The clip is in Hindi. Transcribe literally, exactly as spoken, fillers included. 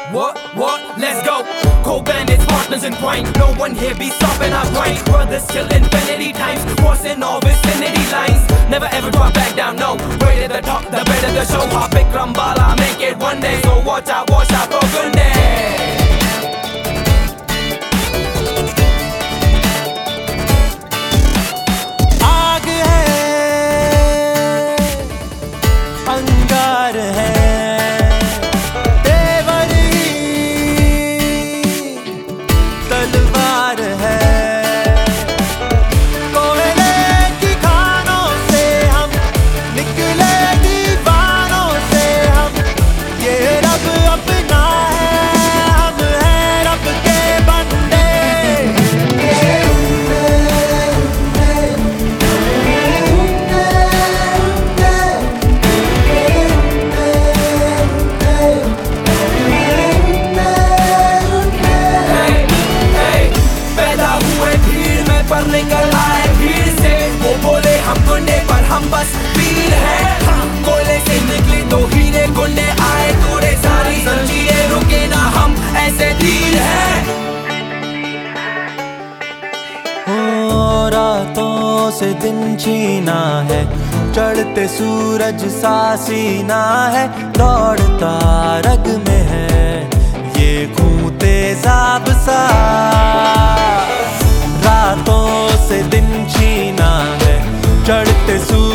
What, what, let's go. Co-bandits, partners in point. No one here be stopping our grind. Brothers till infinity times. Crossing all vicinity lines. Never ever drop back down, no. Way to the top, the better the show. Hop Bikram Bala, make it one day. So watch out, watch out for goodness. आग है, अंगार है, तेवर ही तलवार है। कोयले की खानों से हम निकले, दीवानों से हम। ये रब अपना है, हम हैं रब के बंदे। पर निकल आए भीड़ से, वो बोले हम गुंडे पर हम बस वीर हैं। कोयले से निकले तो हीरे गुंडे आए, तोड़े सारी जंजीरें, रुके ना हम ऐसे धीर हैं। ओ रातों से दिन छीना है, चढ़ते सूरज सा सीना है। दौड़ता रग में है ये खूं तेजाब सा। रातों से दिन छीना है, चढ़ते सूरज